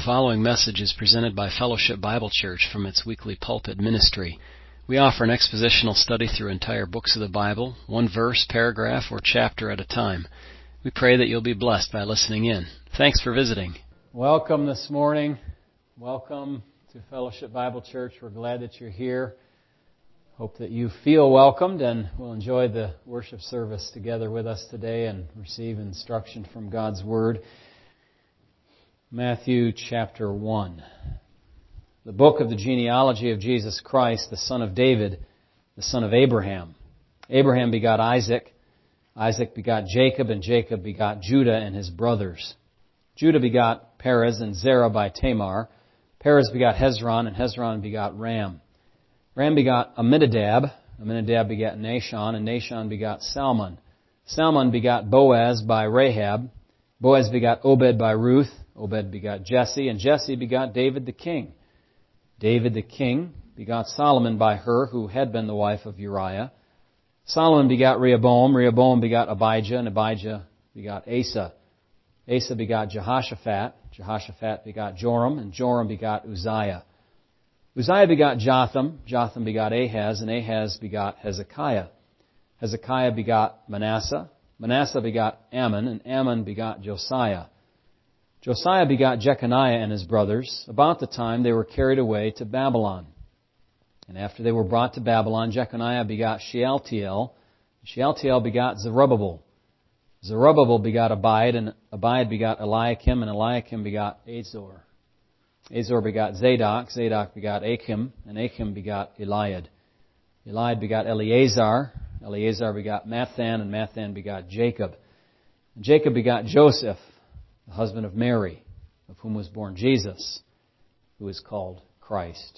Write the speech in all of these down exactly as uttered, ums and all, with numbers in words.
The following message is presented by Fellowship Bible Church from its weekly pulpit ministry. We offer an expositional study through entire books of the Bible, one verse, paragraph, or chapter at a time. We pray that you'll be blessed by listening in. Thanks for visiting. Welcome this morning. Welcome to Fellowship Bible Church. We're glad that you're here. Hope that you feel welcomed and will enjoy the worship service together with us today and receive instruction from God's Word. Matthew chapter one. The book of the genealogy of Jesus Christ, the son of David, the son of Abraham. Abraham begot Isaac. Isaac begot Jacob, and Jacob begot Judah and his brothers. Judah begot Perez and Zerah by Tamar. Perez begot Hezron, and Hezron begot Ram. Ram begot Amminadab. Amminadab begot Nahshon, and Nahshon begot Salmon. Salmon begot Boaz by Rahab. Boaz begot Obed by Ruth. Obed begot Jesse, and Jesse begot David the king. David the king begot Solomon by her who had been the wife of Uriah. Solomon begot Rehoboam. Rehoboam begot Abijah, and Abijah begot Asa. Asa begot Jehoshaphat. Jehoshaphat begot Joram, and Joram begot Uzziah. Uzziah begot Jotham. Jotham begot Ahaz, and Ahaz begot Hezekiah. Hezekiah begot Manasseh. Manasseh begot Ammon, and Ammon begot Josiah. Josiah begot Jeconiah and his brothers about the time they were carried away to Babylon. And after they were brought to Babylon, Jeconiah begot Shealtiel. Shealtiel begot Zerubbabel. Zerubbabel begot Abiad, and Abiad begot Eliakim, and Eliakim begot Azor. Azor begot Zadok. Zadok begot Achim, and Achim begot Eliad. Eliad begot Eleazar. Eleazar begot Matthan, and Matthan begot Jacob. And Jacob begot Joseph, the husband of Mary, of whom was born Jesus, who is called Christ.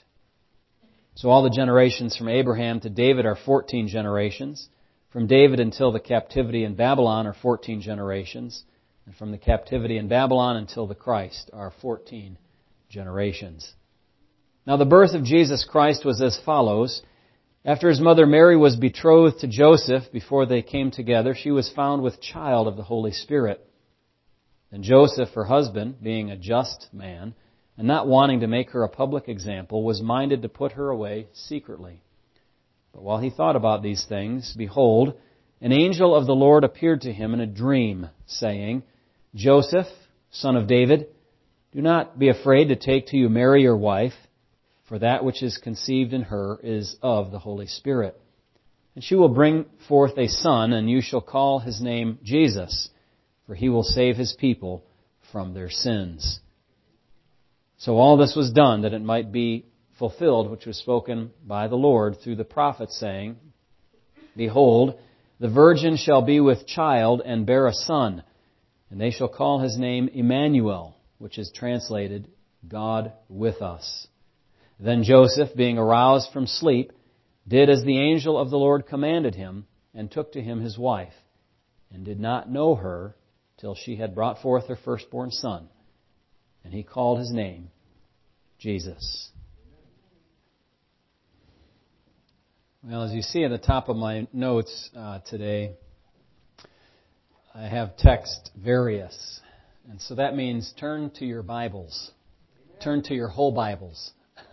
So all the generations from Abraham to David are fourteen generations. From David until the captivity in Babylon are fourteen generations. And from the captivity in Babylon until the Christ are fourteen generations. Now the birth of Jesus Christ was as follows. After his mother Mary was betrothed to Joseph, before they came together, she was found with child of the Holy Spirit. And Joseph, her husband, being a just man, and not wanting to make her a public example, was minded to put her away secretly. But while he thought about these things, behold, an angel of the Lord appeared to him in a dream, saying, Joseph, son of David, do not be afraid to take to you Mary your wife, for that which is conceived in her is of the Holy Spirit. And she will bring forth a son, and you shall call his name Jesus, for he will save his people from their sins. So all this was done that it might be fulfilled, which was spoken by the Lord through the prophet, saying, Behold, the virgin shall be with child and bear a son, and they shall call his name Emmanuel, which is translated, God with us. Then Joseph, being aroused from sleep, did as the angel of the Lord commanded him, and took to him his wife, and did not know her till she had brought forth her firstborn son. And he called his name Jesus. Well, as you see at the top of my notes uh, today, I have text various. And so that means turn to your Bibles. Turn to your whole Bibles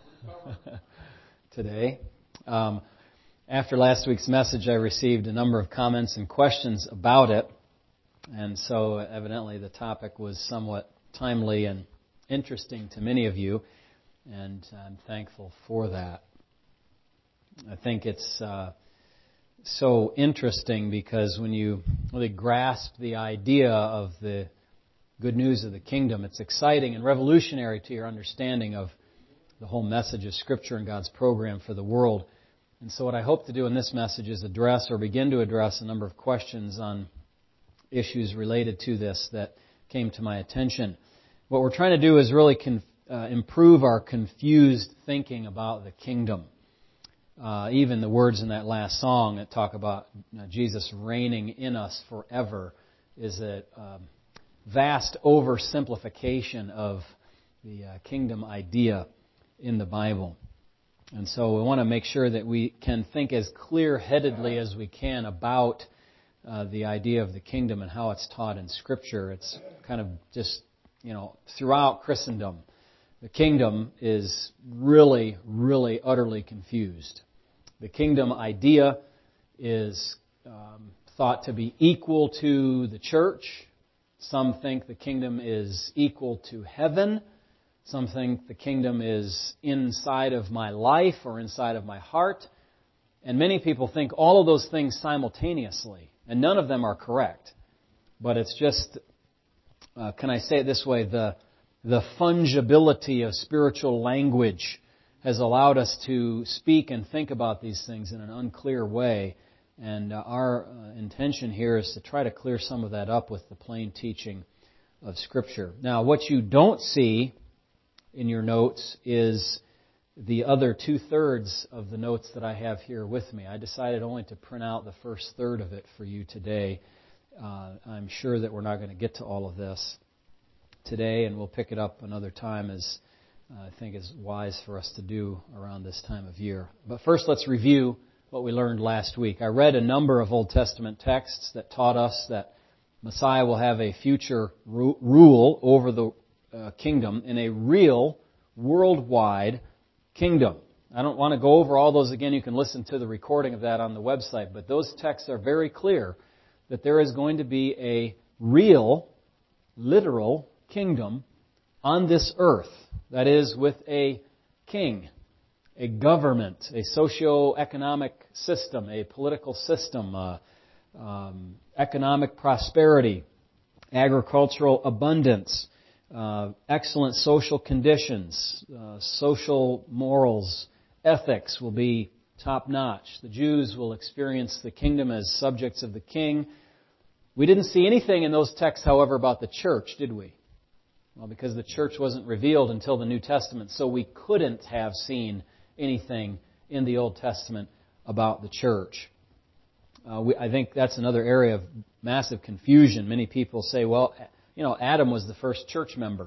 today. Um, after last week's message, I received a number of comments and questions about it. And so evidently the topic was somewhat timely and interesting to many of you, and I'm thankful for that. I think it's uh, so interesting because when you really grasp the idea of the good news of the kingdom, it's exciting and revolutionary to your understanding of the whole message of Scripture and God's program for the world. And so what I hope to do in this message is address or begin to address a number of questions on issues related to this that came to my attention. What we're trying to do is really conf- uh, improve our confused thinking about the kingdom. Uh, even the words in that last song that talk about uh, Jesus reigning in us forever is a um, vast oversimplification of the uh, kingdom idea in the Bible. And so we want to make sure that we can think as clear-headedly as we can about uh, the idea of the kingdom and how it's taught in Scripture. It's kind of just, you know, throughout Christendom. the kingdom is really, really, utterly confused. The kingdom idea is um, thought to be equal to the church. Some think the kingdom is equal to heaven. Some think the kingdom is inside of my life or inside of my heart. And many people think all of those things simultaneously. And none of them are correct. But it's just, uh, can I say it this way, the, the fungibility of spiritual language has allowed us to speak and think about these things in an unclear way. And uh, our uh, intention here is to try to clear some of that up with the plain teaching of Scripture. Now, what you don't see in your notes is the other two-thirds of the notes that I have here with me. I decided only to print out the first third of it for you today. Uh, I'm sure that we're not going to get to all of this today, and we'll pick it up another time, as uh, I think is wise for us to do around this time of year. But first, let's review what we learned last week. I read a number of Old Testament texts that taught us that Messiah will have a future ru- rule over the uh, kingdom in a real, worldwide kingdom. I don't want to go over all those again. You can listen to the recording of that on the website. But those texts are very clear that there is going to be a real, literal kingdom on this earth. That is, with a king, a government, a socio-economic system, a political system, uh, um, economic prosperity, agricultural abundance, uh, excellent social conditions, uh, social morals, ethics will be top-notch. The Jews will experience the kingdom as subjects of the king. We didn't see anything in those texts, however, about the church, did we? Well, because the church wasn't revealed until the New Testament, so we couldn't have seen anything in the Old Testament about the church. Uh, we, I think that's another area of massive confusion. Many people say, well, you know, Adam was the first church member,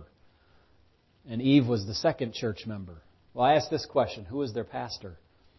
and Eve was the second church member. Well, I asked this question, who was their pastor?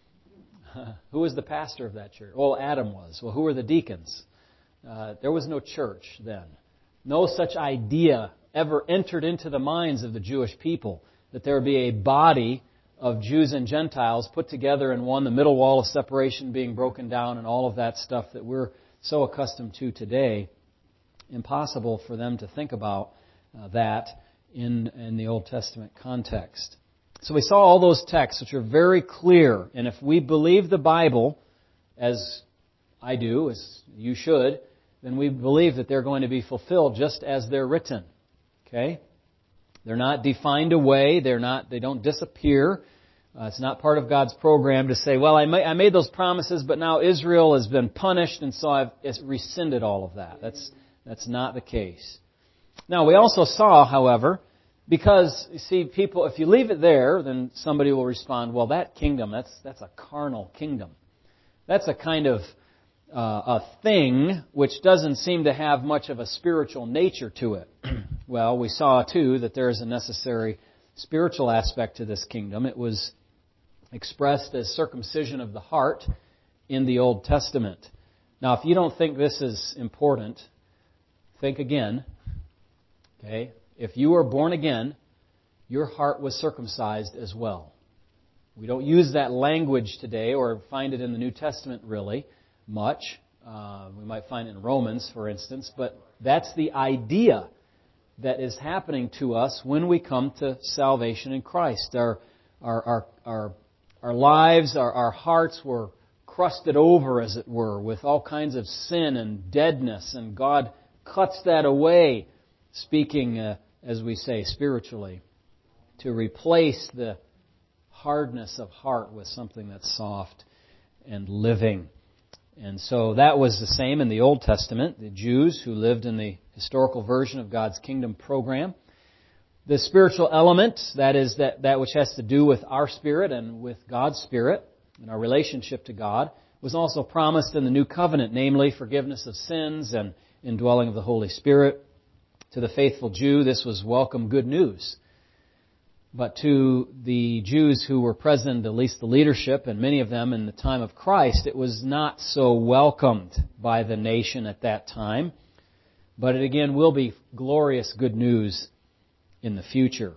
Who was the pastor of that church? Well, Adam was. Well, who were the deacons? Uh, there was no church then. No such idea ever entered into the minds of the Jewish people that there would be a body of Jews and Gentiles put together in one, the middle wall of separation being broken down, and all of that stuff that we're so accustomed to today. Impossible for them to think about uh, that in, in the Old Testament context. So we saw all those texts which are very clear, and if we believe the Bible, as I do, as you should, then we believe that they're going to be fulfilled just as they're written. Okay? They're not defined away. They're not. They don't disappear. Uh, it's not part of God's program to say, well, I, may, I made those promises, but now Israel has been punished, and so I've rescinded all of that. That's that's not the case. Now, we also saw, however, because, you see, people, if you leave it there, then somebody will respond, well, that kingdom, that's that's a carnal kingdom. That's a kind of uh, a thing which doesn't seem to have much of a spiritual nature to it. Well, we saw, too, that there is a necessary spiritual aspect to this kingdom. It was expressed as circumcision of the heart in the Old Testament. Now, if you don't think this is important, think again. Okay? If you were born again, your heart was circumcised as well. We don't use that language today or find it in the New Testament really much. Uh, we might find it in Romans, for instance, but that's the idea that is happening to us when we come to salvation in Christ. Our our our our, our lives, our, our hearts were crusted over, as it were, with all kinds of sin and deadness, and God cuts that away, speaking, uh, as we say, spiritually, to replace the hardness of heart with something that's soft and living. And so that was the same in the Old Testament, the Jews who lived in the historical version of God's kingdom program. The spiritual element, that is that, that which has to do with our spirit and with God's spirit and our relationship to God, was also promised in the New Covenant, namely forgiveness of sins and indwelling of the Holy Spirit. To the faithful Jew, this was welcome good news. But to the Jews who were present, at least the leadership, and many of them in the time of Christ, it was not so welcomed by the nation at that time. But it again will be glorious good news in the future.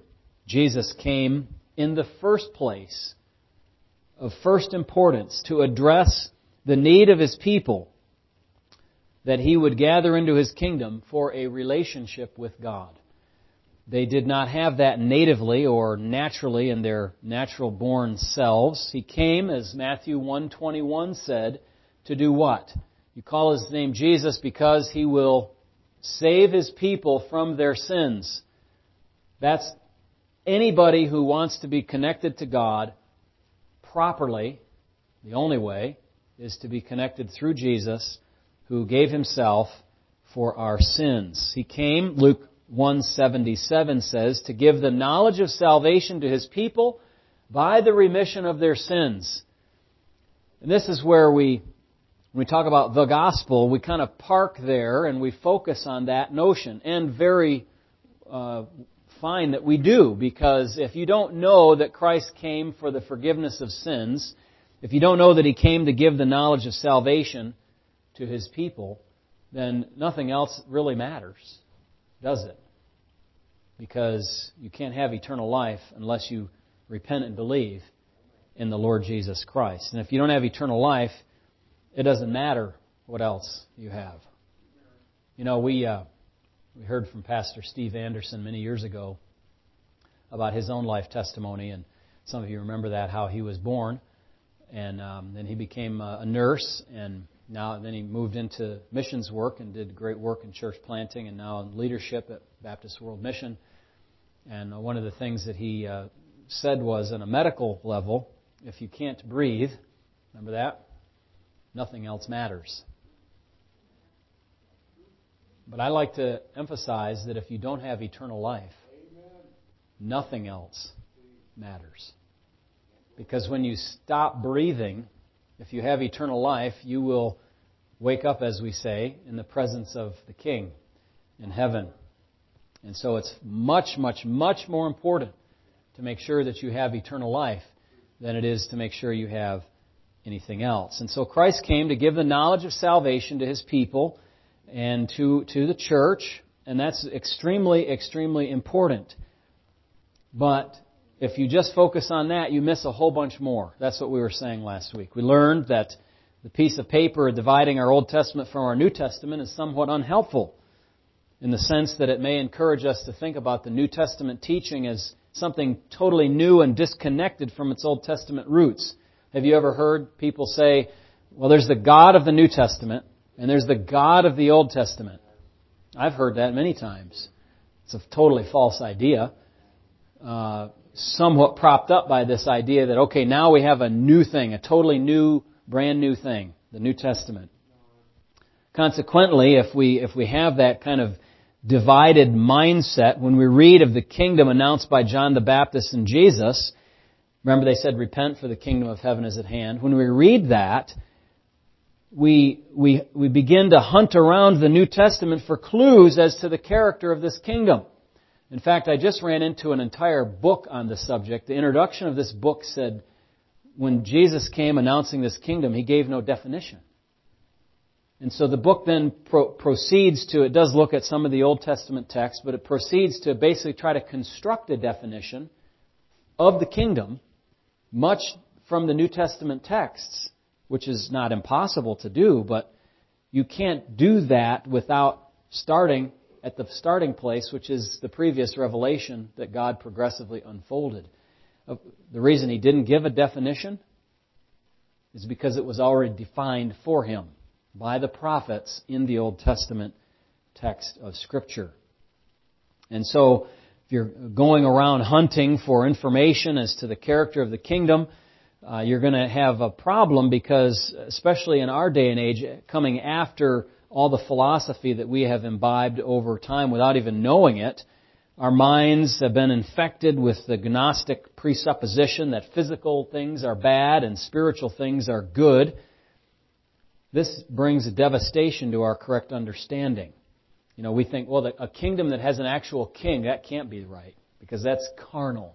Jesus came in the first place, of first importance, to address the need of His people, that He would gather into His kingdom for a relationship with God. They did not have that natively or naturally in their natural-born selves. He came, as Matthew one twenty-one said, to do what? You call His name Jesus because He will save His people from their sins. That's anybody who wants to be connected to God properly. The only way is to be connected through Jesus, who gave Himself for our sins. He came, Luke one seventy-seven says, to give the knowledge of salvation to His people by the remission of their sins. And this is where we, when we talk about the gospel, we kind of park there and we focus on that notion. And very uh, fine that we do, because if you don't know that Christ came for the forgiveness of sins, if you don't know that He came to give the knowledge of salvation to His people, then nothing else really matters, does it? Because you can't have eternal life unless you repent and believe in the Lord Jesus Christ. And if you don't have eternal life, it doesn't matter what else you have. You know, we uh, we heard from Pastor Steve Anderson many years ago about his own life testimony, and some of you remember that, how he was born, and um, then he became a nurse, and now then he moved into missions work and did great work in church planting, and now in leadership at Baptist World Mission. And one of the things that he uh, said was, on a medical level, if you can't breathe, remember that? Nothing else matters. But I like to emphasize that if you don't have eternal life, nothing else matters. Because when you stop breathing, if you have eternal life, you will wake up, as we say, in the presence of the King in heaven. And so it's much, much, much more important to make sure that you have eternal life than it is to make sure you have anything else. And so Christ came to give the knowledge of salvation to His people and to, to the church, and that's extremely, extremely important. But if you just focus on that, you miss a whole bunch more. That's what we were saying last week. We learned that the piece of paper dividing our Old Testament from our New Testament is somewhat unhelpful, in the sense that it may encourage us to think about the New Testament teaching as something totally new and disconnected from its Old Testament roots. Have you ever heard people say, well, there's the God of the New Testament and there's the God of the Old Testament? I've heard that many times. It's a totally false idea, uh, somewhat propped up by this idea that, okay, now we have a new thing, a totally new, brand new thing, the New Testament. Consequently, if we if we have that kind of divided mindset, when we read of the kingdom announced by John the Baptist and Jesus, remember they said, repent for the kingdom of heaven is at hand. When we read that, we we we begin to hunt around the New Testament for clues as to the character of this kingdom. In fact, I just ran into an entire book on the subject. The introduction of this book said, when Jesus came announcing this kingdom, He gave no definition. And so the book then pro- proceeds to, it does look at some of the Old Testament texts, but it proceeds to basically try to construct a definition of the kingdom, much from the New Testament texts, which is not impossible to do, but you can't do that without starting at the starting place, which is the previous revelation that God progressively unfolded. The reason He didn't give a definition is because it was already defined for Him by the prophets in the Old Testament text of Scripture. And so, if you're going around hunting for information as to the character of the kingdom, uh, you're going to have a problem, because, especially in our day and age, coming after all the philosophy that we have imbibed over time without even knowing it, our minds have been infected with the Gnostic presupposition that physical things are bad and spiritual things are good. This brings a devastation to our correct understanding. You know, we think, well, a kingdom that has an actual king, that can't be right, because that's carnal.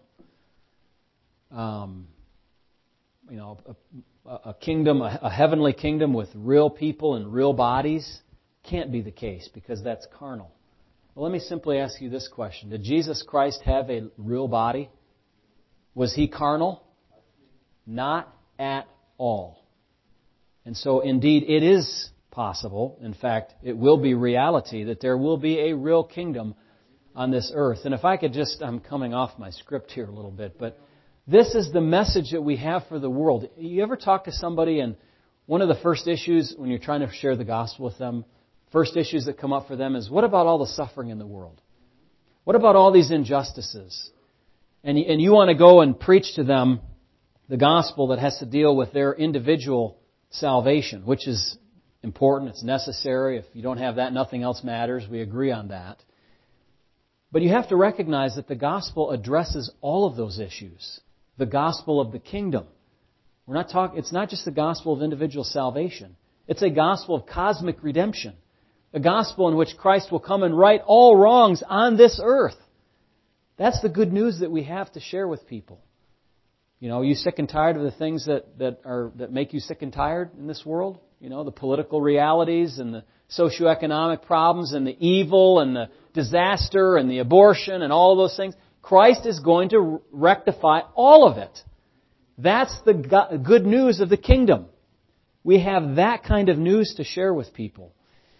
Um, you know, a, a kingdom, a, a heavenly kingdom with real people and real bodies, can't be the case, because that's carnal. Well, let me simply ask you this question. Did Jesus Christ have a real body? Was He carnal? Not at all. And so, indeed, it is possible, in fact, it will be reality, that there will be a real kingdom on this earth. And if I could just, I'm coming off my script here a little bit, but this is the message that we have for the world. You ever talk to somebody and one of the first issues when you're trying to share the gospel with them, first issues that come up for them is, what about all the suffering in the world? What about all these injustices? And you, and you want to go and preach to them the gospel that has to deal with their individual salvation, which is important, it's necessary. If you don't have that, nothing else matters. We agree on that. But you have to recognize that the gospel addresses all of those issues. The gospel of the kingdom. We're not talking, it's not just the gospel of individual salvation. It's a gospel of cosmic redemption. A gospel in which Christ will come and right all wrongs on this earth. That's the good news that we have to share with people. You know, are you sick and tired of the things that, that are that make you sick and tired in this world? You know, the political realities and the socioeconomic problems and the evil and the disaster and the abortion and all those things. Christ is going to rectify all of it. That's the good news of the kingdom. We have that kind of news to share with people.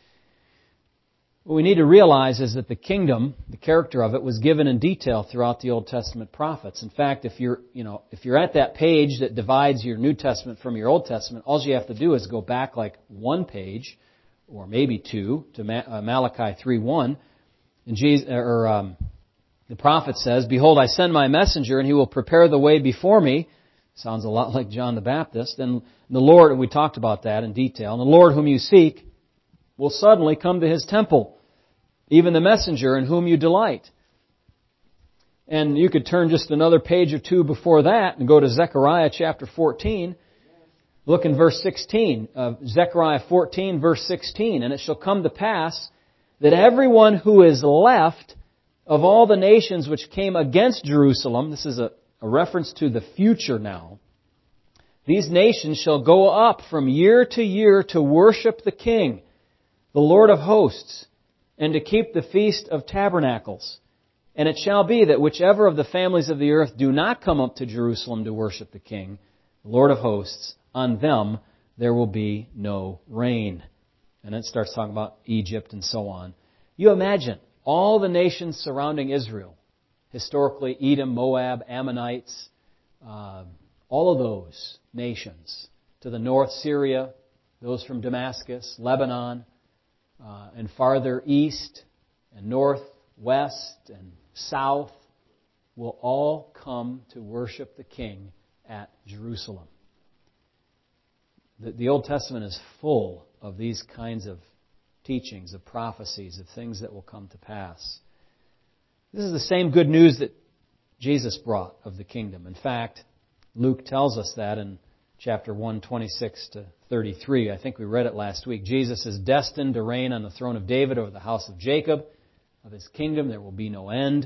What we need to realize is that the kingdom, the character of it, was given in detail throughout the Old Testament prophets. In fact, if you're, you know, if you're at that page that divides your New Testament from your Old Testament, all you have to do is go back like one page, or maybe two, to Malachi three one, and Jesus, or um, the prophet says, "Behold, I send my messenger, and he will prepare the way before me." Sounds a lot like John the Baptist. And the Lord, we talked about that in detail. And the Lord whom you seek will suddenly come to His temple, even the messenger in whom you delight. And you could turn just another page or two before that and go to Zechariah chapter fourteen. Look in verse sixteen of Zechariah fourteen, verse sixteen. "And it shall come to pass that everyone who is left of all the nations which came against Jerusalem," this is a, a reference to the future now, "these nations shall go up from year to year to worship the King, the Lord of hosts, and to keep the Feast of Tabernacles. And it shall be that whichever of the families of the earth do not come up to Jerusalem to worship the King, the Lord of hosts, on them there will be no rain." And it starts talking about Egypt and so on. You imagine all the nations surrounding Israel, historically Edom, Moab, Ammonites, uh, all of those nations. To the north, Syria, those from Damascus, Lebanon, uh, and farther east and north, west and south will all come to worship the King at Jerusalem. The, the Old Testament is full of these kinds of teachings, of prophecies, of things that will come to pass. This is the same good news that Jesus brought of the kingdom. In fact, Luke tells us that in chapter one, twenty-six to thirty-three. I think we read it last week. Jesus is destined to reign on the throne of David over the house of Jacob. Of His kingdom there will be no end.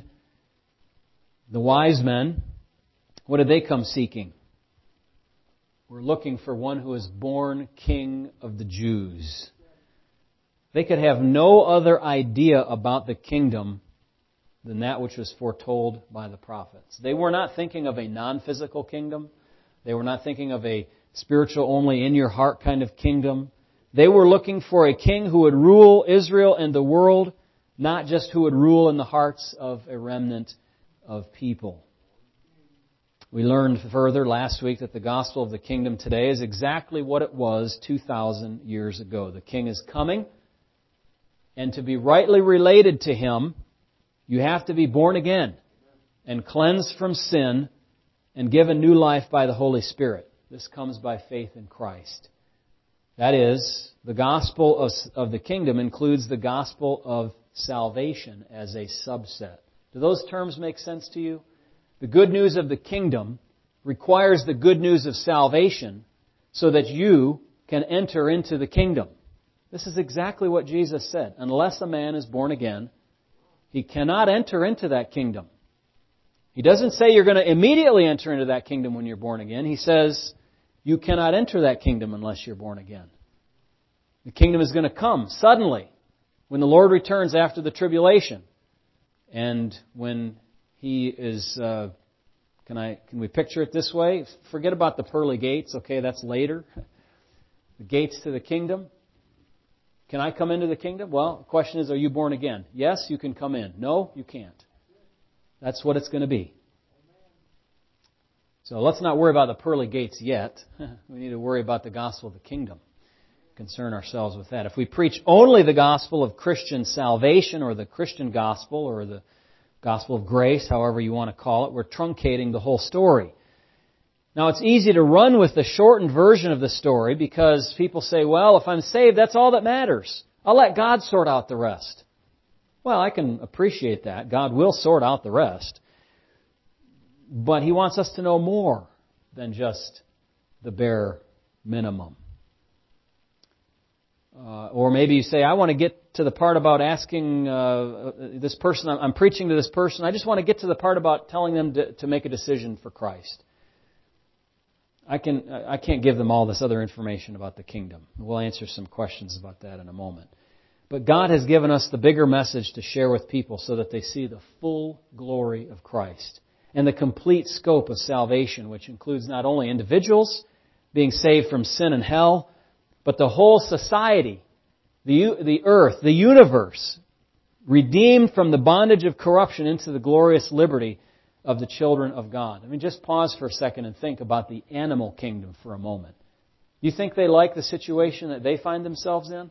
The wise men, what did they come seeking? We're looking for one who is born King of the Jews. They could have no other idea about the kingdom than that which was foretold by the prophets. They were not thinking of a non-physical kingdom. They were not thinking of a spiritual, only in your heart kind of kingdom. They were looking for a king who would rule Israel and the world, not just who would rule in the hearts of a remnant of people. We learned further last week that the gospel of the kingdom today is exactly what it was two thousand years ago. The king is coming, and to be rightly related to Him, you have to be born again and cleansed from sin and given new life by the Holy Spirit. This comes by faith in Christ. That is, the gospel of, of the kingdom includes the gospel of salvation as a subset. Do those terms make sense to you? The good news of the kingdom requires the good news of salvation so that you can enter into the kingdom. This is exactly what Jesus said. Unless a man is born again, he cannot enter into that kingdom. He doesn't say you're going to immediately enter into that kingdom when you're born again. He says you cannot enter that kingdom unless you're born again. The kingdom is going to come suddenly. When the Lord returns after the tribulation, and when He is, uh, can I, can we picture it this way? Forget about the pearly gates, okay, that's later. The gates to the kingdom. Can I come into the kingdom? Well, the question is, are you born again? Yes, you can come in. No, you can't. That's what it's going to be. So let's not worry about the pearly gates yet. We need to worry about the gospel of the kingdom. Concern ourselves with that. If we preach only the gospel of Christian salvation, or the Christian gospel, or the gospel of grace, however you want to call it, we're truncating the whole story. Now, it's easy to run with the shortened version of the story because people say, well, if I'm saved, that's all that matters. I'll let God sort out the rest. Well, I can appreciate that. God will sort out the rest. But He wants us to know more than just the bare minimum. Uh, or maybe you say, I want to get to the part about asking uh, this person, I'm preaching to this person, I just want to get to the part about telling them to, to make a decision for Christ. I can I can't give them all this other information about the kingdom. We'll answer some questions about that in a moment. But God has given us the bigger message to share with people so that they see the full glory of Christ and the complete scope of salvation, which includes not only individuals being saved from sin and hell, but the whole society, the the earth, the universe, redeemed from the bondage of corruption into the glorious liberty of the children of God. I mean, just pause for a second and think about the animal kingdom for a moment. You think they like the situation that they find themselves in?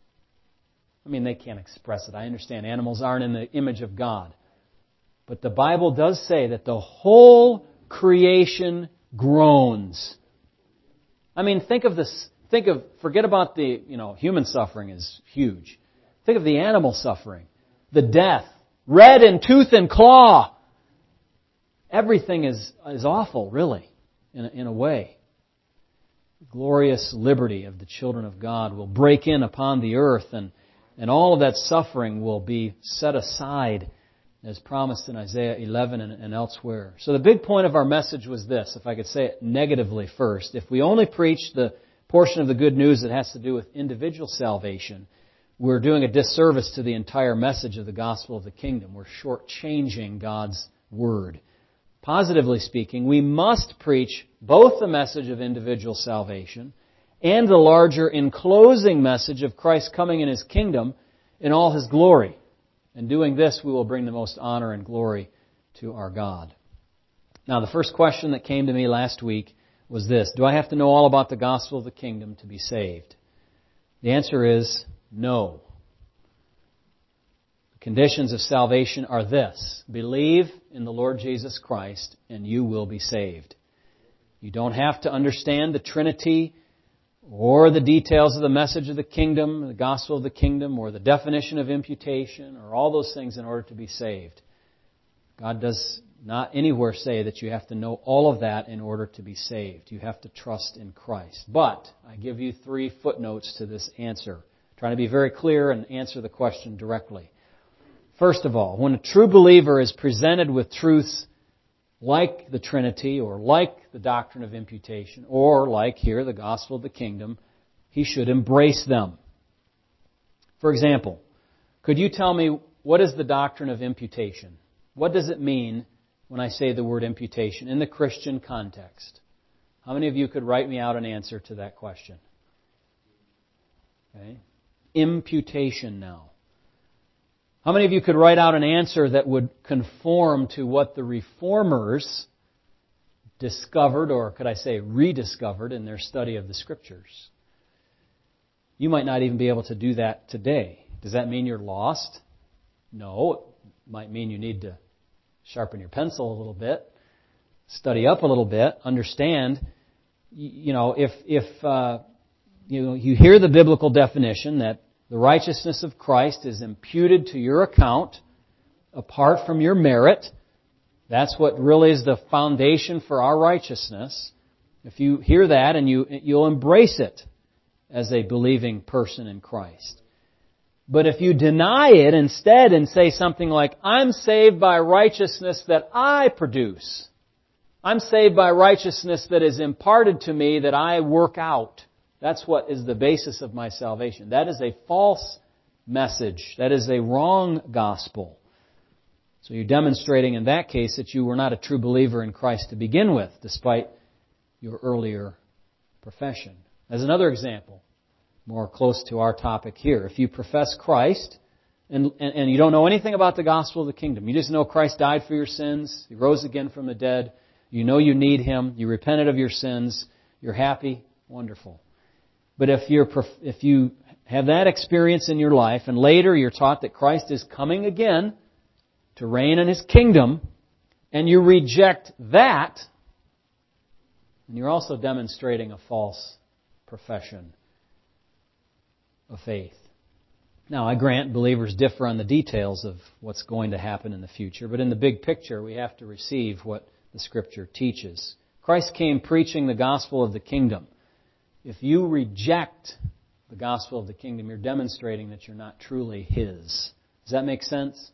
I mean, they can't express it. I understand animals aren't in the image of God. But the Bible does say that the whole creation groans. I mean, think of this. Think of, forget about the, you know, human suffering is huge. Think of the animal suffering. The death. Red in tooth and claw. Everything is, is awful, really, in a, in a way. The glorious liberty of the children of God will break in upon the earth, and, and all of that suffering will be set aside as promised in Isaiah eleven and, and elsewhere. So the big point of our message was this, if I could say it negatively first. If we only preach the portion of the good news that has to do with individual salvation, we're doing a disservice to the entire message of the gospel of the kingdom. We're shortchanging God's word. Positively speaking, we must preach both the message of individual salvation and the larger enclosing message of Christ coming in His kingdom in all His glory. In doing this, we will bring the most honor and glory to our God. Now, the first question that came to me last week was this: do I have to know all about the gospel of the kingdom to be saved? The answer is no. The conditions of salvation are this: believe in the Lord Jesus Christ and you will be saved. You don't have to understand the Trinity or the details of the message of the kingdom, the gospel of the kingdom, or the definition of imputation, or all those things in order to be saved. God does not anywhere say that you have to know all of that in order to be saved. You have to trust in Christ. But I give you three footnotes to this answer, trying to be very clear and answer the question directly. First of all, when a true believer is presented with truths like the Trinity, or like the doctrine of imputation, or like here, the gospel of the kingdom, he should embrace them. For example, could you tell me what is the doctrine of imputation? What does it mean when I say the word imputation in the Christian context? How many of you could write me out an answer to that question? Okay. Imputation now. How many of you could write out an answer that would conform to what the Reformers discovered, or could I say rediscovered, in their study of the Scriptures? You might not even be able to do that today. Does that mean you're lost? No. It might mean you need to sharpen your pencil a little bit, study up a little bit, understand. You know, if if uh, you know, you hear the biblical definition that the righteousness of Christ is imputed to your account apart from your merit. That's what really is the foundation for our righteousness. If you hear that, and you, you'll embrace it as a believing person in Christ. But if you deny it instead and say something like, I'm saved by righteousness that I produce. I'm saved by righteousness that is imparted to me that I work out. That's what is the basis of my salvation. That is a false message. That is a wrong gospel. So you're demonstrating in that case that you were not a true believer in Christ to begin with, despite your earlier profession. As another example, more close to our topic here, if you profess Christ and, and, and you don't know anything about the gospel of the kingdom, you just know Christ died for your sins, He rose again from the dead, you know you need Him, you repented of your sins, you're happy, wonderful. But if you're if you have that experience in your life and later you're taught that Christ is coming again to reign in His kingdom, and you reject that, and you're also demonstrating a false profession of faith. Now, I grant believers differ on the details of what's going to happen in the future, but in the big picture, we have to receive what the Scripture teaches. Christ came preaching the gospel of the kingdom. If you reject the gospel of the kingdom, you're demonstrating that you're not truly His. Does that make sense?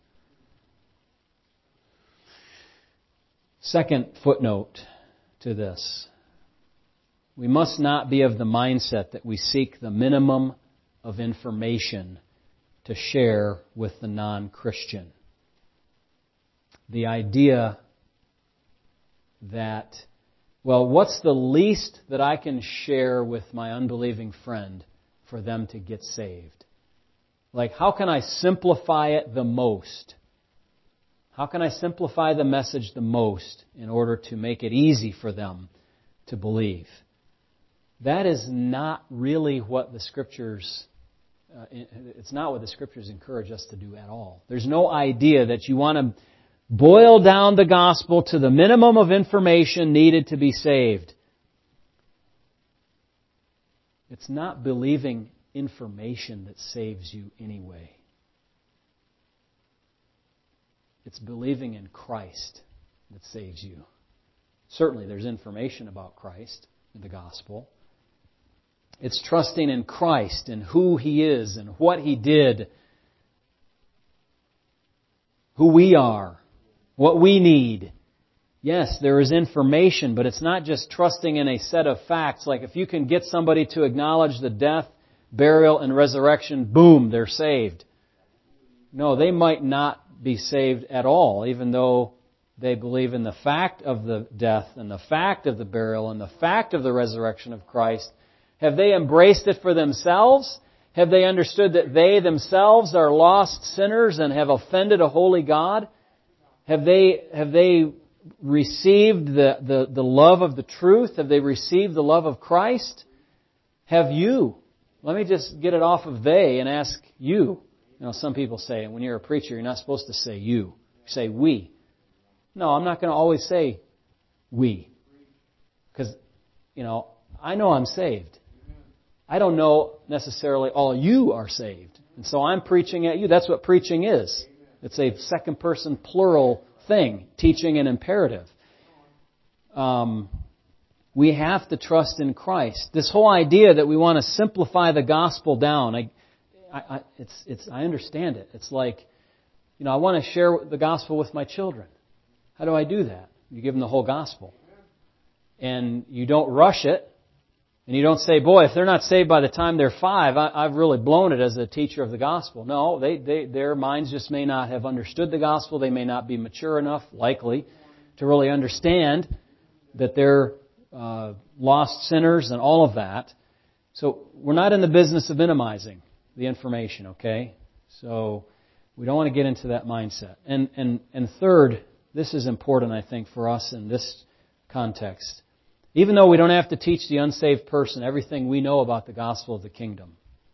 Second footnote to this. We must not be of the mindset that we seek the minimum of information to share with the non-Christian. The idea that, well, what's the least that I can share with my unbelieving friend for them to get saved? Like, how can I simplify it the most? How can I simplify the message the most in order to make it easy for them to believe? That is not really what the Scriptures, uh, it's not what the Scriptures encourage us to do at all. There's no idea that you want to boil down the gospel to the minimum of information needed to be saved. It's not believing information that saves you anyway. It's believing in Christ that saves you. Certainly there's information about Christ in the gospel. It's trusting in Christ and who He is and what He did, who we are, what we need. Yes, there is information, but it's not just trusting in a set of facts. Like if you can get somebody to acknowledge the death, burial, and resurrection, boom, they're saved. No, they might not be saved at all, even though they believe in the fact of the death and the fact of the burial and the fact of the resurrection of Christ. Have they embraced it for themselves? Have they understood that they themselves are lost sinners and have offended a holy God? Have they, have they received the, the, the love of the truth? Have they received the love of Christ? Have you? Let me just get it off of they and ask you. You know, some people say, when you're a preacher, you're not supposed to say you. You say we. No, I'm not going to always say we. Because, you know, I know I'm saved. I don't know necessarily all you are saved. And so I'm preaching at you. That's what preaching is. It's a second person plural thing, teaching an imperative. Um, we have to trust in Christ. This whole idea that we want to simplify the gospel down, I, I, I, it's, it's, I understand it. It's like, you know, I want to share the gospel with my children. How do I do that? You give them the whole gospel. And you don't rush it. And you don't say, boy, if they're not saved by the time they're five, I, I've really blown it as a teacher of the gospel. No, they, they, their minds just may not have understood the gospel. They may not be mature enough, likely, to really understand that they're uh, lost sinners and all of that. So we're not in the business of minimizing the information, okay? So we don't want to get into that mindset. And, and, and third, this is important, I think, for us in this context. Even though we don't have to teach the unsaved person everything we know about the gospel of the kingdom,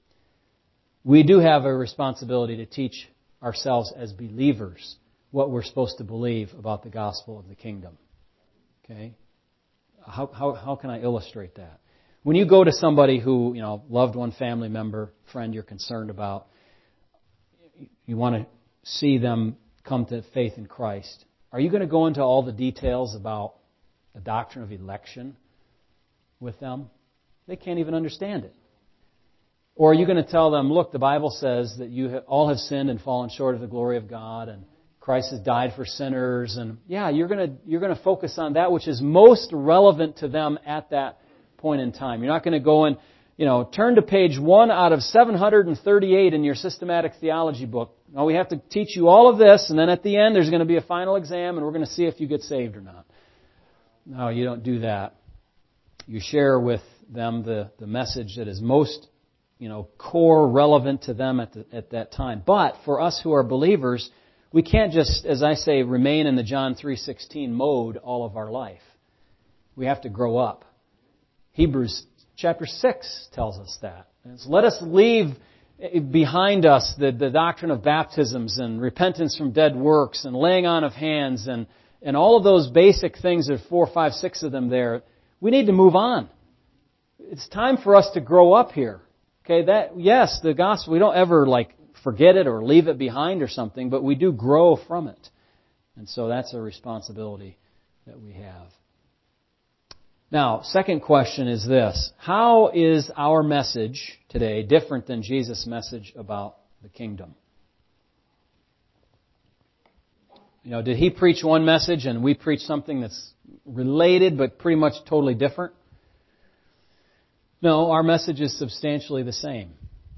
we do have a responsibility to teach ourselves as believers what we're supposed to believe about the gospel of the kingdom. Okay? How, how, how can I illustrate that? When you go to somebody who, you know, loved one, family member, friend you're concerned about, you want to see them come to faith in Christ, are you going to go into all the details about the doctrine of election with them? They can't even understand it. Or are you going to tell them, look, the Bible says that you have, all have sinned and fallen short of the glory of God, and Christ has died for sinners, and yeah, you're going to you're going to focus on that which is most relevant to them at that point in time. You're not going to go and you know, turn to page one out of seven hundred thirty-eight in your systematic theology book. Now, we have to teach you all of this, and then at the end there's going to be a final exam, and we're going to see if you get saved or not. No, you don't do that. You share with them the, the message that is most, you know, core relevant to them at the, at that time. But for us who are believers, we can't just, as I say, remain in the John three sixteen mode all of our life. We have to grow up. Hebrews chapter six tells us that. And so let us leave behind us the, the doctrine of baptisms and repentance from dead works and laying on of hands and, and all of those basic things. There's four, five, six of them there. We need to move on. It's time for us to grow up here. Okay, that, yes, the gospel, we don't ever like forget it or leave it behind or something, but we do grow from it. And so that's a responsibility that we have. Now, second question is this. How is our message today different than Jesus' message about the kingdom? You know, did He preach one message and we preach something that's related but pretty much totally different? No, our message is substantially the same.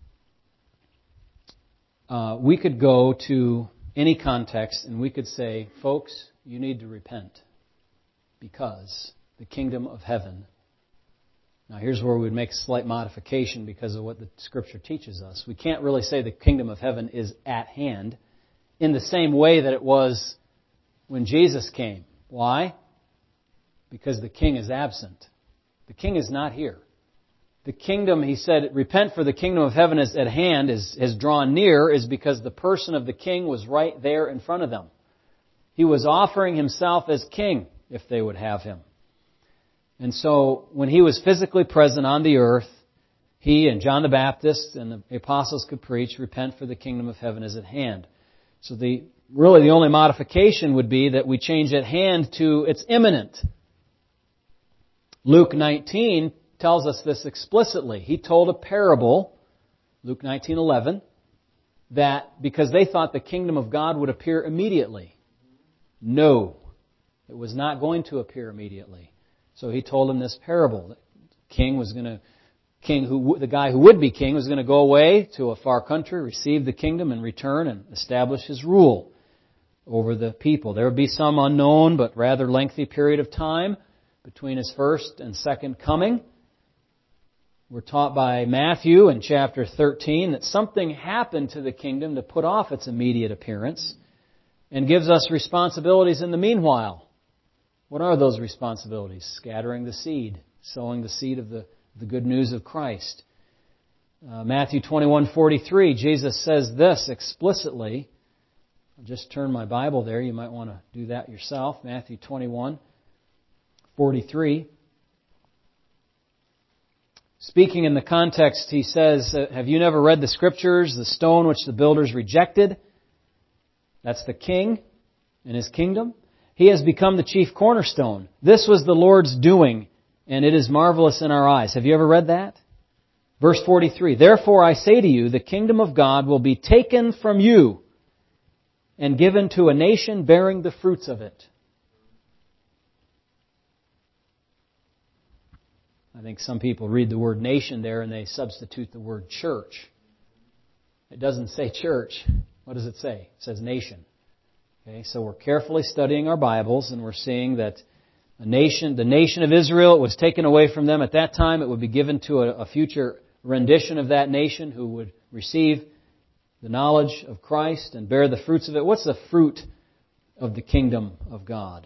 Uh, we could go to any context and we could say, folks, you need to repent because the kingdom of heaven. Now here's where we would make a slight modification because of what the Scripture teaches us. We can't really say the kingdom of heaven is at hand in the same way that it was when Jesus came. Why? Because the king is absent. The king is not here. The kingdom, he said, repent for the kingdom of heaven is at hand, is, has drawn near, is because the person of the king was right there in front of them. He was offering himself as king if they would have him. And so when he was physically present on the earth, he and John the Baptist and the apostles could preach, repent for the kingdom of heaven is at hand. So the really the only modification would be that we change at hand to it's imminent. Luke nineteen tells us this explicitly. He told a parable, Luke nineteen eleven, that because they thought the kingdom of God would appear immediately. No, it was not going to appear immediately. So he told them this parable. The king was going to, king who, the guy who would be king was going to go away to a far country, receive the kingdom, and return and establish his rule over the people. There would be some unknown but rather lengthy period of time between his first and second coming. We're taught by Matthew in chapter thirteen that something happened to the kingdom to put off its immediate appearance and gives us responsibilities in the meanwhile. What are those responsibilities? Scattering the seed, sowing the seed of the, the good news of Christ. Uh, Matthew twenty-one forty-three, Jesus says this explicitly. I'll just turn my Bible there. You might want to do that yourself. Matthew twenty-one forty-three. Speaking in the context, he says, have you never read the Scriptures, the stone which the builders rejected? That's the king and his kingdom. He has become the chief cornerstone. This was the Lord's doing, and it is marvelous in our eyes. Have you ever read that? Verse forty-three, therefore I say to you, the kingdom of God will be taken from you and given to a nation bearing the fruits of it. I think some people read the word nation there and they substitute the word church. It doesn't say church. What does it say? It says nation. Okay, so we're carefully studying our Bibles and we're seeing that a nation, the nation of Israel, it was taken away from them at that time. It would be given to a, a future rendition of that nation who would receive the knowledge of Christ and bear the fruits of it. What's the fruit of the kingdom of God?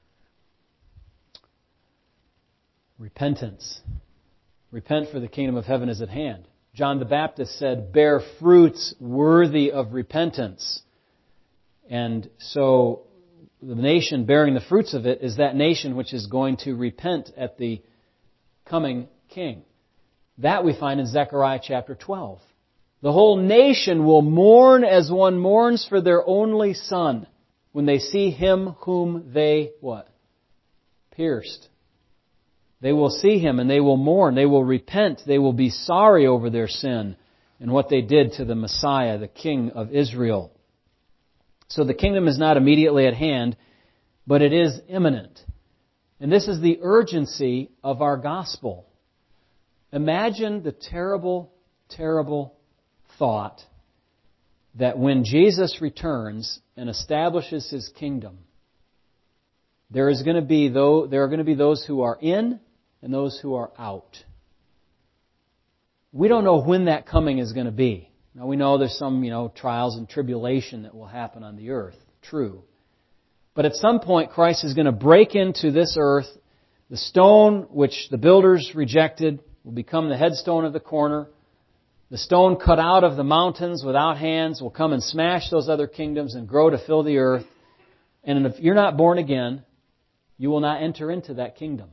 Repentance. Repent, for the kingdom of heaven is at hand. John the Baptist said, bear fruits worthy of repentance. And so the nation bearing the fruits of it is that nation which is going to repent at the coming king. That we find in Zechariah chapter twelve. The whole nation will mourn as one mourns for their only son when they see him whom they, what? Pierced. They will see him and they will mourn. They will repent. They will be sorry over their sin and what they did to the Messiah, the King of Israel. So the kingdom is not immediately at hand, but it is imminent. And this is the urgency of our gospel. Imagine the terrible, terrible thought that when Jesus returns and establishes His kingdom, there is going to be though there are going to be those who are in and those who are out. We don't know when that coming is going to be. Now we know there's some, you know, trials and tribulation that will happen on the earth. True. But at some point Christ is going to break into this earth. The stone which the builders rejected will become the headstone of the corner. The stone cut out of the mountains without hands will come and smash those other kingdoms and grow to fill the earth. And if you're not born again, you will not enter into that kingdom.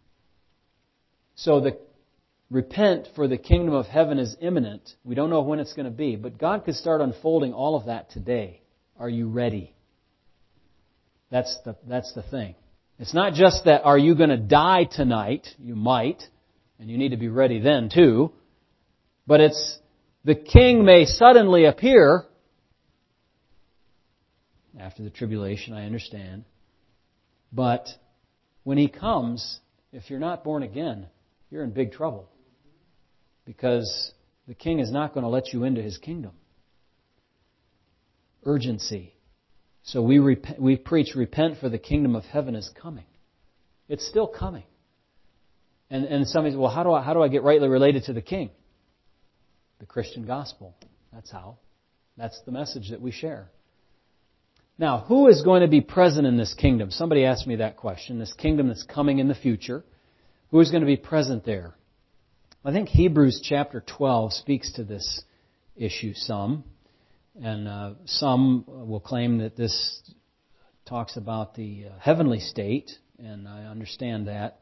So the repent, for the kingdom of heaven is imminent. We don't know when it's going to be, but God could start unfolding all of that today. Are you ready? That's the, that's the thing. It's not just that, are you going to die tonight? You might, and you need to be ready then too. But it's, the king may suddenly appear after the tribulation, I understand. But when He comes, if you're not born again, you're in big trouble. Because the king is not going to let you into His kingdom. Urgency. So we rep- we preach, repent, for the kingdom of heaven is coming. It's still coming. And and somebody says, well, how do I how do I get rightly related to the king? The Christian gospel. That's how. That's the message that we share. Now, who is going to be present in this kingdom? Somebody asked me that question. This kingdom that's coming in the future. Who is going to be present there? I think Hebrews chapter twelve speaks to this issue some. And uh, some will claim that this talks about the uh, heavenly state. And I understand that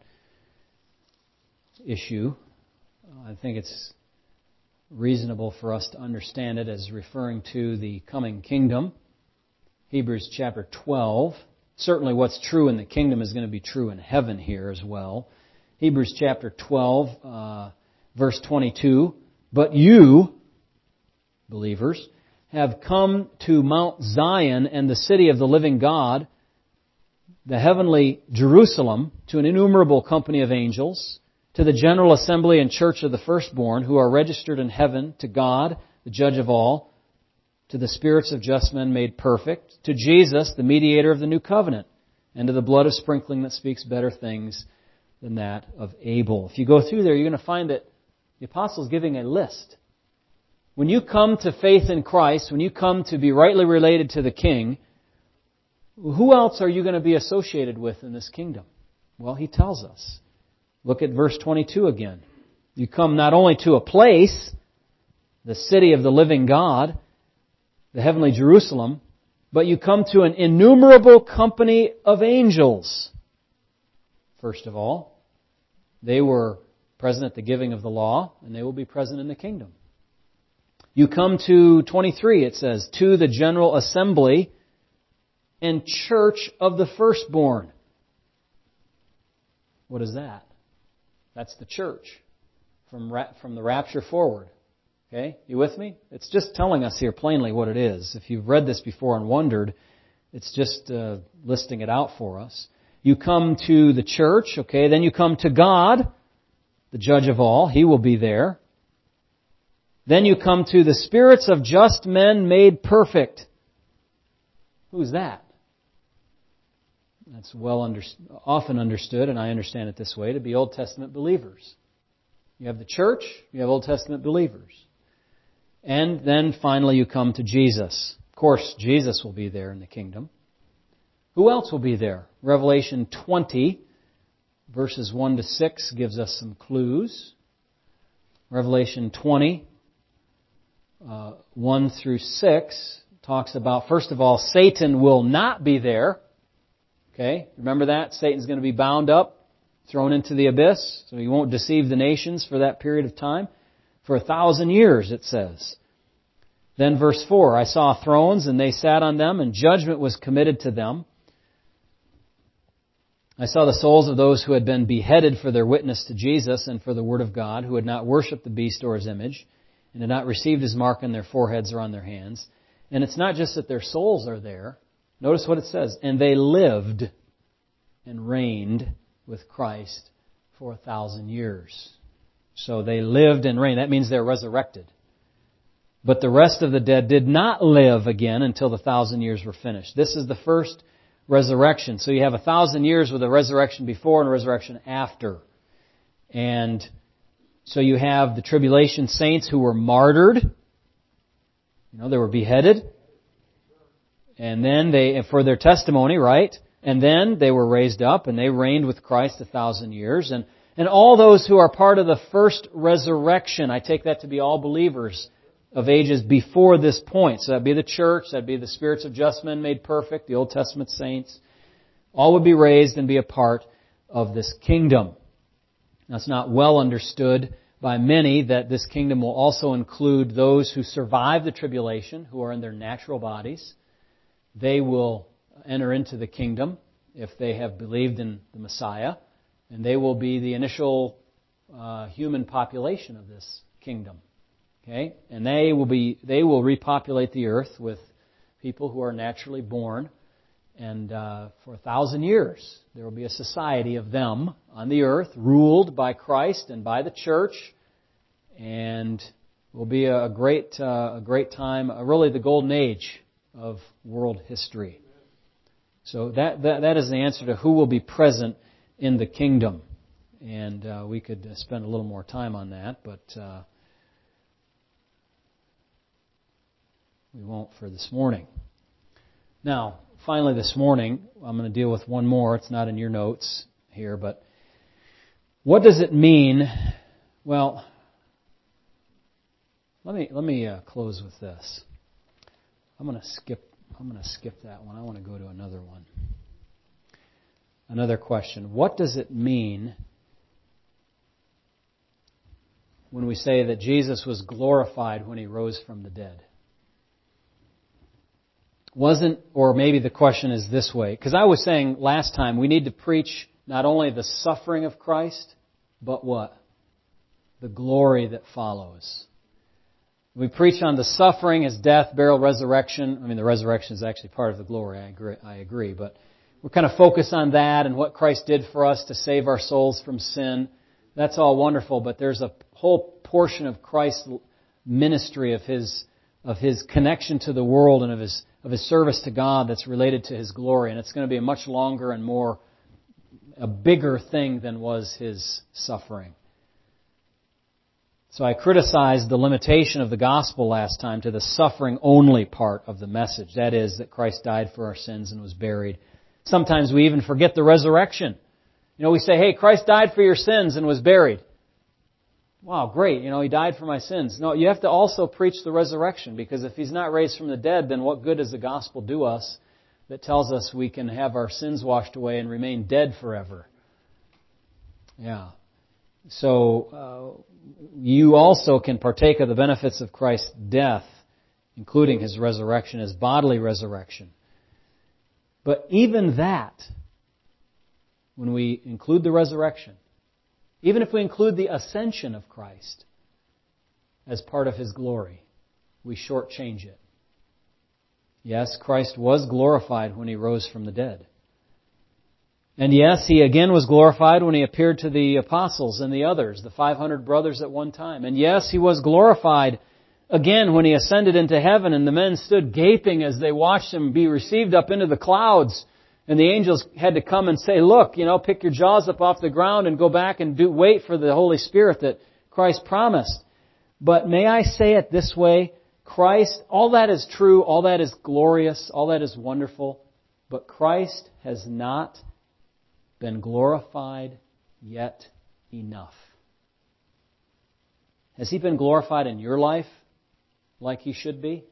issue. I think it's reasonable for us to understand it as referring to the coming kingdom. Hebrews chapter twelve. Certainly what's true in the kingdom is going to be true in heaven here as well. Hebrews chapter twelve, uh, verse twenty-two. But you, believers, have come to Mount Zion and the city of the living God, the heavenly Jerusalem, to an innumerable company of angels, to the general assembly and church of the firstborn who are registered in heaven, to God, the judge of all, to the spirits of just men made perfect, to Jesus, the mediator of the new covenant, and to the blood of sprinkling that speaks better things than that of Abel. If you go through there, you're going to find that the apostle is giving a list. When you come to faith in Christ, when you come to be rightly related to the King, who else are you going to be associated with in this kingdom? Well, he tells us. Look at verse twenty-two again. You come not only to a place, the city of the living God, the heavenly Jerusalem, but you come to an innumerable company of angels. First of all, they were present at the giving of the law, and they will be present in the kingdom. You come to twenty-three, it says, to the general assembly and church of the firstborn. What is that? That's the church from ra- from the rapture forward. Okay, you with me? It's just telling us here plainly what it is. If you've read this before and wondered, it's just uh, listing it out for us. You come to the church, okay, then you come to God, the judge of all. He will be there. Then you come to the spirits of just men made perfect. Who's that? That's well under, often understood, and I understand it this way, to be Old Testament believers. You have the church, you have Old Testament believers. And then finally you come to Jesus. Of course, Jesus will be there in the kingdom. Who else will be there? Revelation twenty, verses one to six gives us some clues. Revelation twenty, uh, one through six talks about, first of all, Satan will not be there. Okay, remember that? Satan's going to be bound up, thrown into the abyss, so he won't deceive the nations for that period of time. For a thousand years, it says. Then verse four, I saw thrones, and they sat on them, and judgment was committed to them. I saw the souls of those who had been beheaded for their witness to Jesus and for the Word of God, who had not worshipped the beast or his image, and had not received his mark on their foreheads or on their hands. And it's not just that their souls are there. Notice what it says. And they lived and reigned with Christ for a thousand years. So they lived and reigned. That means they're resurrected. But the rest of the dead did not live again until the thousand years were finished. This is the first resurrection. So you have a thousand years with a resurrection before and a resurrection after. And so you have the tribulation saints who were martyred. You know, they were beheaded. And then they, for their testimony, right? And then they were raised up and they reigned with Christ a thousand years. And, and all those who are part of the first resurrection, I take that to be all believers of ages before this point. So that'd be the church, that'd be the spirits of just men made perfect, the Old Testament saints. All would be raised and be a part of this kingdom. Now it's not well understood by many that this kingdom will also include those who survive the tribulation, who are in their natural bodies. They will enter into the kingdom if they have believed in the Messiah, and they will be the initial uh, human population of this kingdom. Okay, and they will be they will repopulate the earth with people who are naturally born, and uh, for a thousand years there will be a society of them on the earth, ruled by Christ and by the church, and will be a great uh, a great time, uh, really the golden age of world history. So that that, that is the answer to who will be present in the kingdom, and uh, we could spend a little more time on that, but. Uh, We won't for this morning. Now, finally this morning, I'm going to deal with one more. It's not in your notes here, but what does it mean? Well, let me let me uh, close with this. I'm going to skip. I'm going to skip that one. I want to go to another one. Another question. What does it mean when we say that Jesus was glorified when He rose from the dead? Wasn't, or maybe the question is this way, because I was saying last time we need to preach not only the suffering of Christ, but what? The glory that follows. We preach on the suffering as death, burial, resurrection. I mean, the resurrection is actually part of the glory, I agree, I agree. But we're kind of focused on that and what Christ did for us to save our souls from sin. That's all wonderful, but there's a whole portion of Christ's ministry, of His of His connection to the world and of His of His service to God that's related to His glory. And it's going to be a much longer and more, a bigger thing than was His suffering. So I criticized the limitation of the gospel last time to the suffering only part of the message. That is, that Christ died for our sins and was buried. Sometimes we even forget the resurrection. You know, we say, hey, Christ died for your sins and was buried. Wow, great. You know, He died for my sins. No, you have to also preach the resurrection, because if He's not raised from the dead, then what good does the gospel do us that tells us we can have our sins washed away and remain dead forever? Yeah. So, uh, you also can partake of the benefits of Christ's death, including His resurrection, His bodily resurrection. But even that, when we include the resurrection, even if we include the ascension of Christ as part of His glory, we shortchange it. Yes, Christ was glorified when He rose from the dead. And yes, He again was glorified when He appeared to the apostles and the others, the five hundred brothers at one time. And yes, He was glorified again when He ascended into heaven and the men stood gaping as they watched Him be received up into the clouds. And the angels had to come and say, look, you know, pick your jaws up off the ground and go back and do wait for the Holy Spirit that Christ promised. But may I say it this way, Christ, all that is true, all that is glorious, all that is wonderful, but Christ has not been glorified yet enough. Has He been glorified in your life like He should be?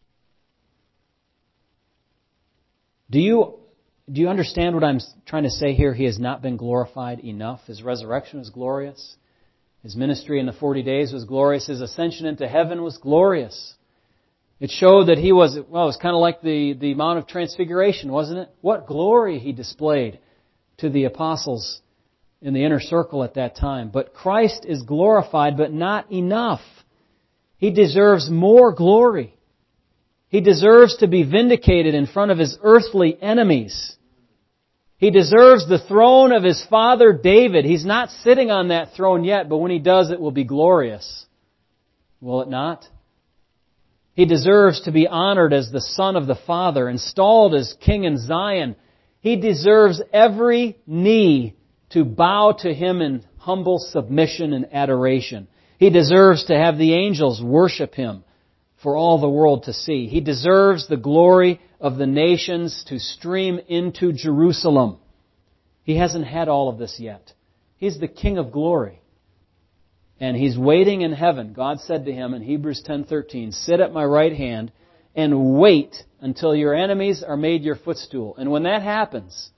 Do you Do you understand what I'm trying to say here? He has not been glorified enough. His resurrection was glorious. His ministry in the forty days was glorious. His ascension into heaven was glorious. It showed that He was, well, it was kind of like the, the Mount of Transfiguration, wasn't it? What glory He displayed to the apostles in the inner circle at that time. But Christ is glorified, but not enough. He deserves more glory. He deserves to be vindicated in front of His earthly enemies. He deserves the throne of his father David. He's not sitting on that throne yet, but when he does, it will be glorious. Will it not? He deserves to be honored as the Son of the Father, installed as King in Zion. He deserves every knee to bow to Him in humble submission and adoration. He deserves to have the angels worship Him for all the world to see. He deserves the glory of the nations to stream into Jerusalem. He hasn't had all of this yet. He's the King of glory. And He's waiting in heaven. God said to Him in Hebrews ten thirteen, "Sit at my right hand and wait until your enemies are made your footstool." And when that happens,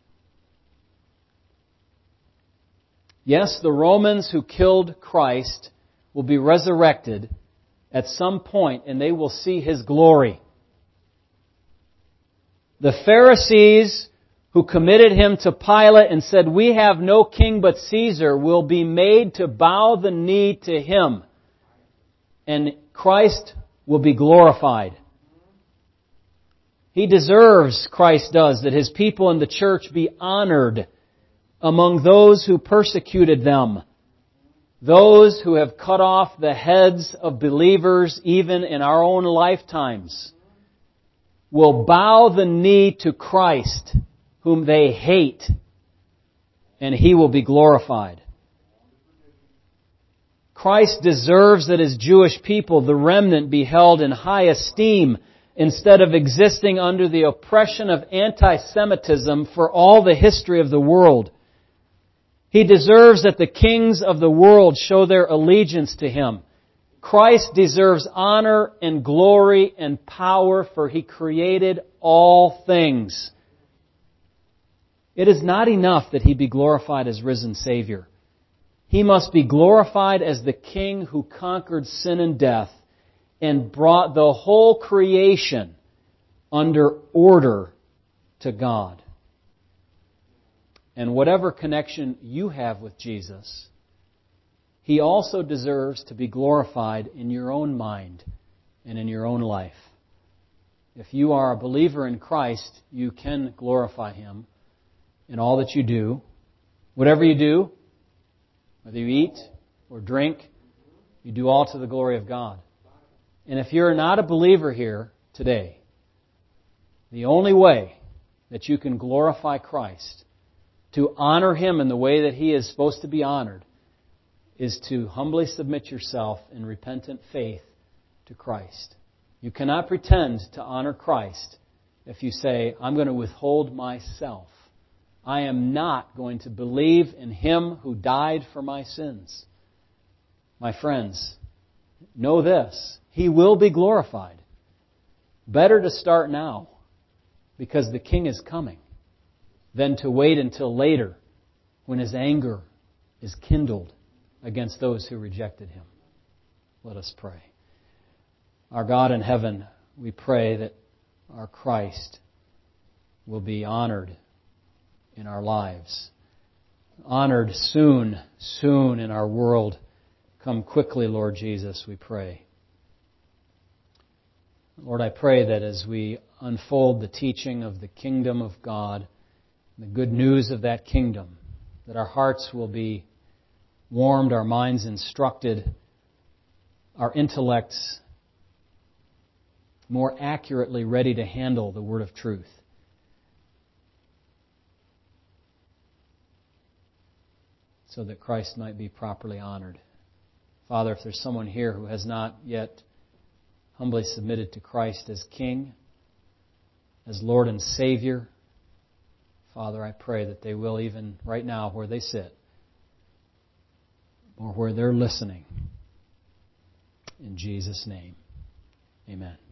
yes, the Romans who killed Christ will be resurrected at some point, and they will see His glory. The Pharisees who committed Him to Pilate and said, "We have no king but Caesar," will be made to bow the knee to Him. And Christ will be glorified. He deserves, Christ does, that His people in the church be honored among those who persecuted them. Those who have cut off the heads of believers even in our own lifetimes will bow the knee to Christ, whom they hate, and He will be glorified. Christ deserves that His Jewish people, the remnant, be held in high esteem instead of existing under the oppression of anti-Semitism for all the history of the world. He deserves that the kings of the world show their allegiance to Him. Christ deserves honor and glory and power, for He created all things. It is not enough that He be glorified as risen Savior. He must be glorified as the King who conquered sin and death and brought the whole creation under order to God. And whatever connection you have with Jesus, He also deserves to be glorified in your own mind and in your own life. If you are a believer in Christ, you can glorify Him in all that you do. Whatever you do, whether you eat or drink, you do all to the glory of God. And if you're not a believer here today, the only way that you can glorify Christ, to honor Him in the way that He is supposed to be honored, is to humbly submit yourself in repentant faith to Christ. You cannot pretend to honor Christ if you say, "I'm going to withhold myself. I am not going to believe in Him who died for my sins." My friends, know this: He will be glorified. Better to start now, because the King is coming, than to wait until later when His anger is kindled against those who rejected Him. Let us pray. Our God in heaven, we pray that our Christ will be honored in our lives. Honored soon, soon in our world. Come quickly, Lord Jesus, we pray. Lord, I pray that as we unfold the teaching of the kingdom of God, the good news of that kingdom, that our hearts will be warmed, our minds instructed, our intellects more accurately ready to handle the word of truth. So that Christ might be properly honored. Father, if there's someone here who has not yet humbly submitted to Christ as King, as Lord and Savior, Father, I pray that they will, even right now where they sit, or where they're listening, in Jesus' name, amen.